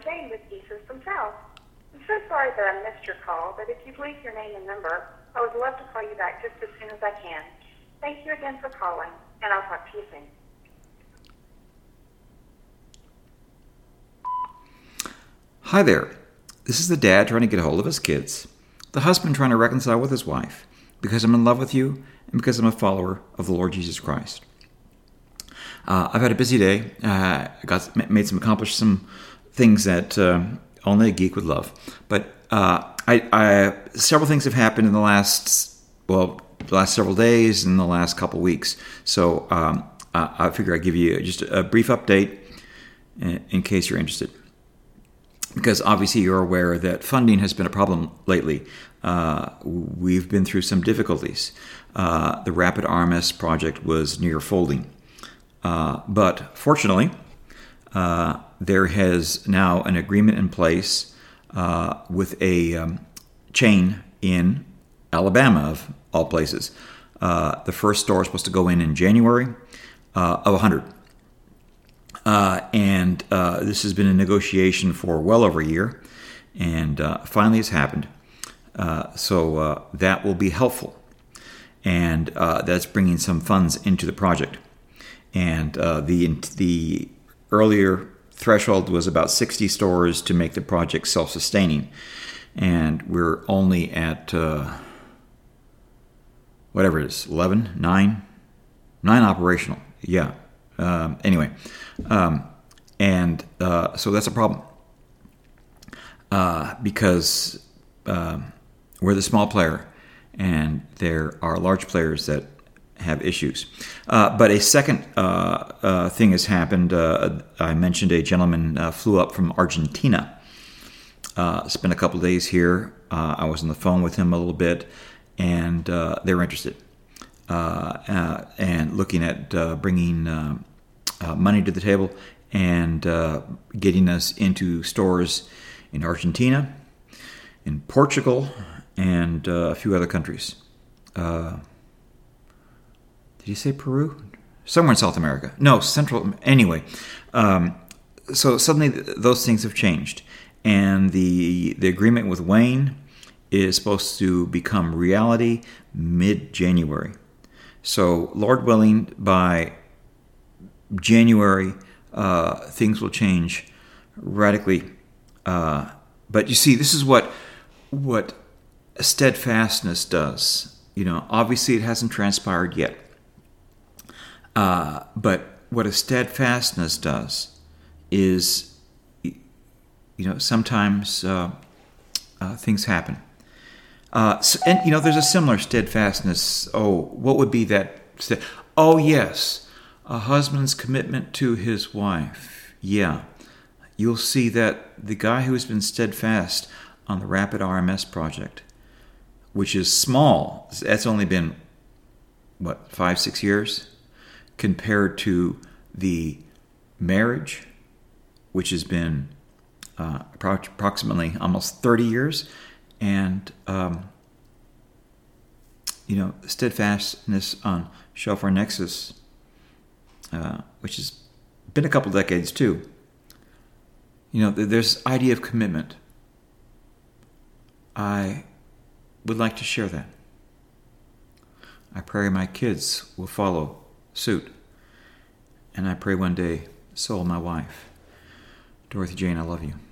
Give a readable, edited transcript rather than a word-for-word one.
Jane with Geezer from South. I'm so sorry that I missed your call, but if you'd leave your name and number, I would love to call you back just as soon as I can. Thank you again for calling, and I'll talk to you soon. Hi there. This is the dad trying to get a hold of his kids. The husband trying to reconcile with his wife because I'm in love with you and because I'm a follower of the Lord Jesus Christ. I've had a busy day. Accomplished some things that only a geek would love. But several things have happened in the last several days and the last couple weeks. So I figure I'd give you just a brief update in case you're interested. Because obviously you're aware that funding has been a problem lately. We've been through some difficulties. The Rapid RMS project was near folding. But fortunately, there has now an agreement in place with a chain in Alabama, of all places. The first store is supposed to go in January of 100. And this has been a negotiation for well over a year, and finally it's happened. So that will be helpful, and that's bringing some funds into the project. And the earlier threshold was about 60 stores to make the project self-sustaining, and we're only at whatever it is, 9 operational. Yeah. Anyway, so that's a problem because we're the small player, and there are large players that have issues. But a second thing has happened. I mentioned a gentleman flew up from Argentina, spent a couple of days here. I was on the phone with him a little bit, and they were interested and looking at bringing money to the table and getting us into stores in Argentina, in Portugal, and a few other countries. Did he say Peru? Somewhere in South America. No, Central. Anyway, so suddenly those things have changed, and the agreement with Wayne is supposed to become reality mid-January. So, Lord willing, by January, things will change radically. But you see, this is what steadfastness does. Obviously it hasn't transpired yet. But what a steadfastness does is, sometimes things happen. And there's a similar steadfastness. Oh, what would be that? Oh, yes. A husband's commitment to his wife. Yeah. You'll see that the guy who has been steadfast on the Rapid RMS project, which is small, that's only been, 5-6 years, compared to the marriage, which has been approximately almost 30 years, and, steadfastness on Shofar Nexus, which has been a couple decades too. There's idea of commitment. I would like to share that. I pray my kids will follow suit. And I pray one day, so will my wife. Dorothy Jane, I love you.